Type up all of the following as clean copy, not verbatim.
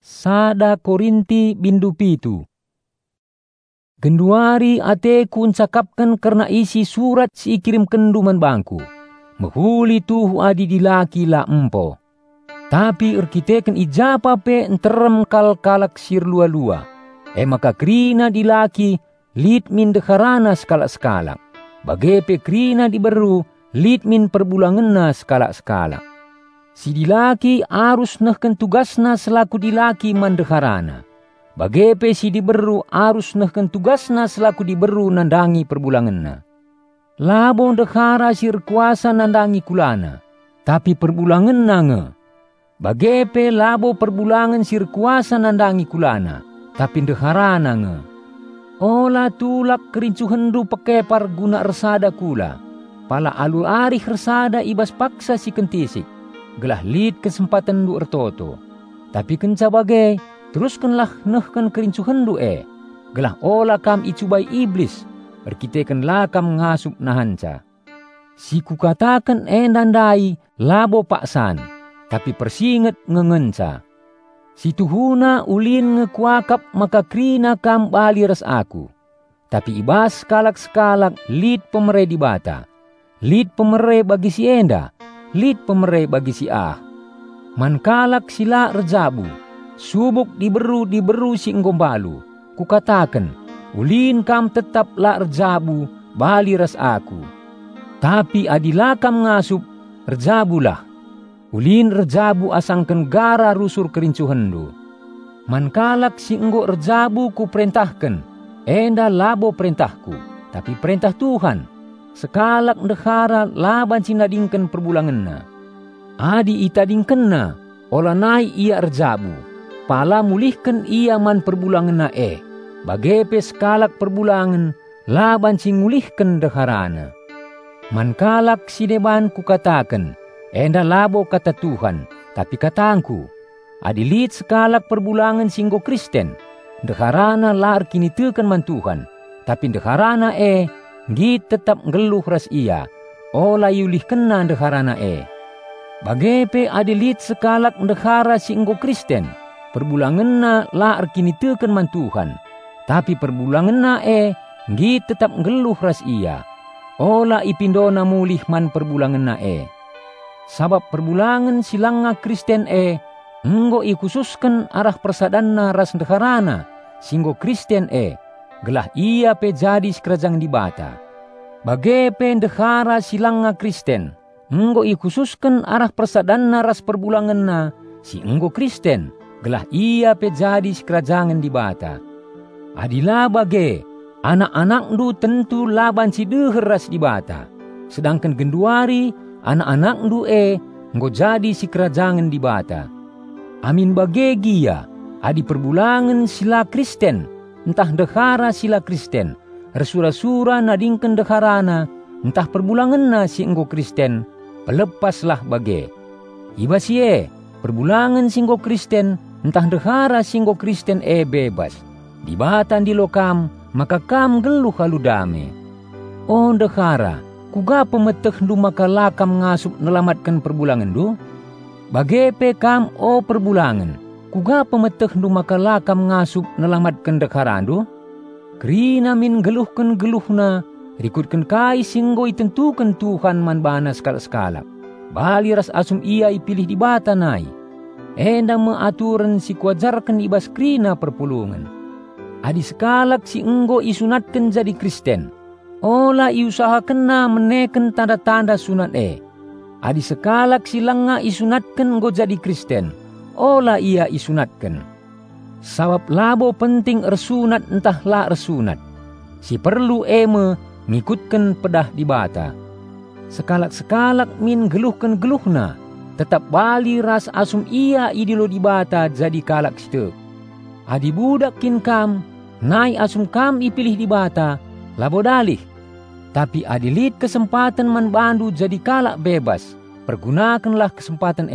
Sada Korinti bindu pitu. Genduari ate kun cakapkan karena isi surat si ikirim kenduman bangku. Mahuli tuh adi dilaki la empo. Tapi erkiteken ijapa pe enterem kalak sir lua-lua. Maka krina dilaki lit min dekharana skala-skala. Bagepe krina diberu lit min perbulangenna skala-skala. Si dilaki arus nehken tugasna selaku dilaki mandekharana. Bagepe si diberu arus nehken tugasna selaku diberu nandangi perbulangenna. Labo dekhara sir kuasa nandangi kulana, tapi perbulangenna nge. Bagepe labo perbulangan sir kuasa nandangi kulana, tapi dekharana nge. Ola tulak kerincu hendu pekepar guna resada kula. Pala alul arih resada ibas paksa si kentisik. Gelah lid kesempatan du ertoto. Tapi kenca bagai, teruskanlah nehkan kerincu hendu Gelah ola kam icubai iblis, berkitekan lakam ngasup nahanca. Si kukatakan nandai labo paksan, tapi persinget ngengenca. Si tuhuna ulin ngekuakap maka krina kam bali res aku. Tapi ibas skalak-skalak lid pemere di bata. Lid pemere bagi si enda. Lid pemere bagi si Mankalak sila rejabu, subuk diberu si enggombalu. Kukatakan, ulin kam tetap la rejabu, bali ras aku. Tapi adilakam ngasup, rejabulah. Ulin rejabu asangken gara rusur kerincu hendu. Mankalak si enggo rejabu ku perintahkan, enda labo perintahku, tapi perintah Tuhan. Sekalak dekhara laban sinadingken perbulangenna. Adi itadingkenna, ola nai ia rejabu. Pala mulihken ia man perbulangenna Bagepe sekalak perbulangan, laban singulihken dekharana. Mankalak si deban kukatakan, enda labo kata Tuhan, tapi katangku. Adilit sekalak perbulangan singgo Kristen, dekharana lar kini teken man Tuhan, tapi dekharana git tetap ngeluh ras ia, ola yulih kena dekharana Bagepe adilit sekalak dekhara si enggo Kristen, perbulangenna la arkini teken man Tuhan, tapi perbulangenna git tetap ngeluh ras ia, ola ipindona mulih man perbulangenna Sabab perbulangan silanga Kristen enggo ikhususkan arah persadanna ras dekharana, singgo Kristen gelah ia pe jadi sekerajang di bata. Bagepe dekhara silanga Kristen, enggo ikhususkan arah persadanna ras perbulangenna, si enggo Kristen, gelah ia pe jadi sekerajangan di bata. Adila bage, anak-anak du tentu laban si deher ras di bata. Sedangkan genduari, anak-anak du enggo jadi si kerajangan di bata. Amin bage gia, adi perbulangan sila Kristen, entah dekhara sila Kristen, resura-sura nadingken dekharana, entah perbulangenna si enggo Kristen, pelepaslah bage. Iba si perbulangan singgo Kristen, entah dekhara singgo Kristen bebas. Dibatan di lokam, maka kam geluh haludame. Oh dekhara, kuga pemeteh du maka lakam ngasup nelamatkan perbulangan du? Bagepe kam perbulangan, kuga pemeteh du maka lakam ngasup nelamatkan dekharandu? Krina min geluhna, rikutkan kai singgo itentukan Tuhan man bana skala-skala. Bali ras asum ia ipilih di bata nai. Enda meaturan si kuajarkan ibas krina perpulungan. Adi sekalak si enggo isunatkan jadi Kristen. Ola iusahakan na meneken tanda-tanda sunat Adi sekalak si langa isunatkan enggo jadi Kristen. Ola ia isunatkan. Sabab labo penting ersunat entah la ersunat. Si perlu ngikutkan pedah di bata. Sekalak-sekalak min geluhna, tetap bali ras asum ia idilo di bata jadi kalak step. Adi budak kin kam, nai asum kam ipilih di bata, labo dalih. Tapi adilit kesempatan man bandu jadi kalak bebas, pergunakanlah kesempatan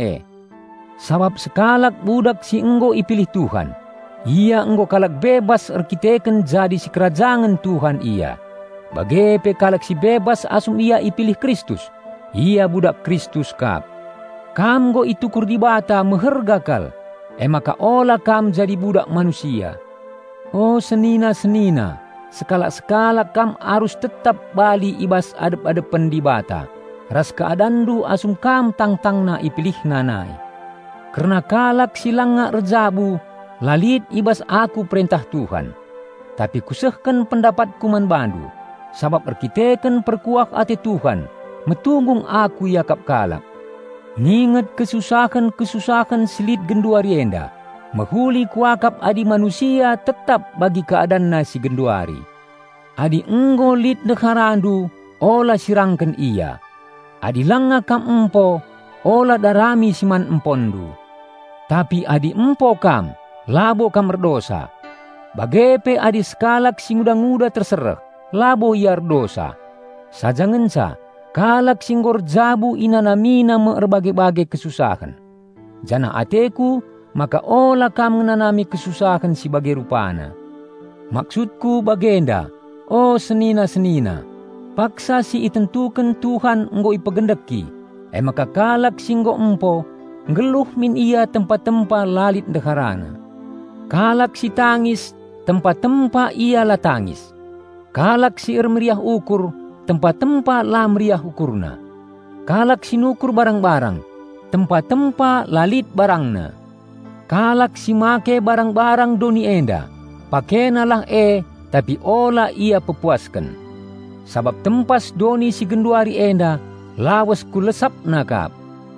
Sabab sekalak budak si enggo ipilih Tuhan, ia enggo kalak bebas erkiteken jadi si kerajangan Tuhan ia. Bagepe kalak si bebas asum ia ipilih Kristus, ia budak Kristus kap. Kam go itukur di bata mehergakal, maka ola kam jadi budak manusia. Oh senina-senina, sekala-sekala kam harus tetap bali ibas adep-adepen di bata. Ras keadandu asum kam tang-tangna ipilih nanai. Karena kalak silanga rejabu, lalit ibas aku perintah Tuhan. Tapi kusehkan pendapatku manbandu, sabab erkiteken perkuak ate Tuhan, metunggung aku yakap kalak. Ninget kesusahan silit genduari enda, mahuli kuakap adi manusia tetap bagi keadaan si genduari. Adi enggo lit dekharandu, ola sirangken ia. Adi langa kam empo, ola darami siman empondu. Tapi adi empo kam, labo kam berdosa. Bagepe adi sekalak singuda-nguda terserah, labo iar dosa. Sajangensa, kalak singgor jabu inanamina merbage-bage kesusahan. Jana ateku, maka ola kam menanami kesusahan sebagai rupana. Maksudku bagenda, oh senina-senina, paksa si itentukan Tuhan enggo ipagendeki, maka kalak singgo empo, ngeluh min ia tempat-tempat lalit deharana. Kalak si tangis, tempat-tempat ia la tangis. Kalak si meriah ukur, tempat-tempat la meriah ukurna. Kalak si nukur barang-barang, tempat-tempat lalit barangna. Kalak si make barang-barang doni enda, pakena lah tapi ola ia pepuaskan. Sabab tempas doni si genduari enda, lawas ku lesap nakap.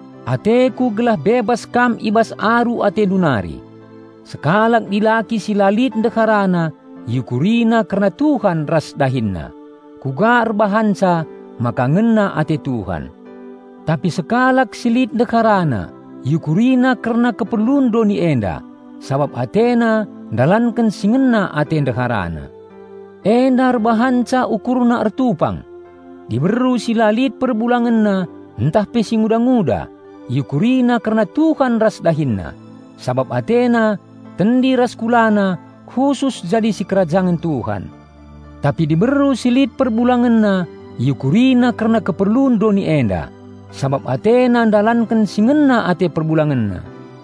Ateku gelah bebas kam ibas aru ate dunari. Sekalak dilaki si lalit dekarana, yukurina karena Tuhan ras dahinna. Kugar bahansa, maka ngena ate Tuhan. Tapi sekalak silit dekarana, yukurina karena keperluan doni enda, sabab atena dalankan singena ate dekarana. Endar bahansa ukurna ertupang, diberu si lalit perbulanganna, entah pesi nguda-nguda, yukurina karena Tuhan ras dahinna, sabab atena tendi ras kulana khusus jadi si kerajaan Tuhan. Tapi diberu silit perbulanganna, yukurina karena keperluan doni enda, sabab atena dalankan singena ate perbulanganna.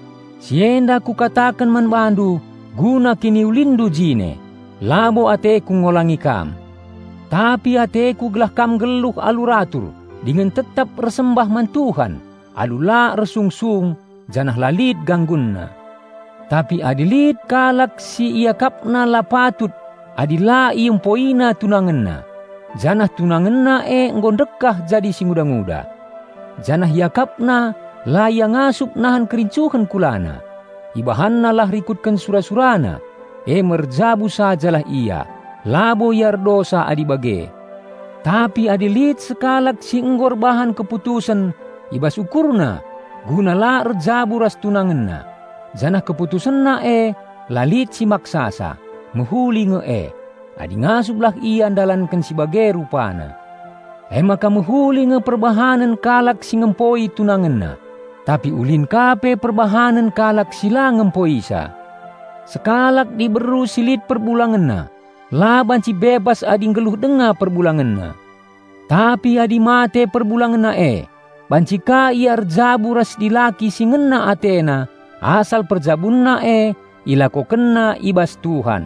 Sienda kukatakan manbandu, guna kini ulindu jine, labo ateku ngolangi kam. Tapi ateku gelah kam geluh aluratur, dengan tetap resembah man Tuhan, alula resungsung, janah lalit ganggunna. Tapi adilit kalak si iakapna la patut, adila iumpoina tunangenna. Janah tunangenna nggondekah jadi singuda-nguda. Janah iakapna la yang ngasup nahan kerincuhan kulana. Ibahanna lah rikutkan sura-surana, merjabu sajalah ia, labo yar dosa adibage. Tapi adilit sekalak si enggor bahan keputusan, ibas ukurna, guna la rejabu ras tunangenna. Janah keputusan na lalit si maksasa, mahuli nge adi ngasublah ia andalankan sebagai rupana. Maka mahuli nge perbahanan kalak si ngempoi tunangenna, tapi ulin kape perbahanan kalak sila ngempoi sa. Sekalak diberu silit perbulanganna, laban si bebas adi ngeluh denga perbulanganna. Tapi adi mate perbulanganna bancika iar jabu ras dilaki si ngena atena, asal perjabunna ilako kena ibas Tuhan.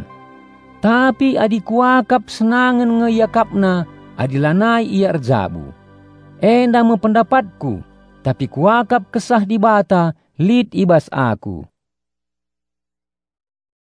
Tapi adi kuakap senangan ngeyakapna, adilanai ia erjabu. Enda mempendapatku, tapi kuakap kesah di bata, lid ibas aku.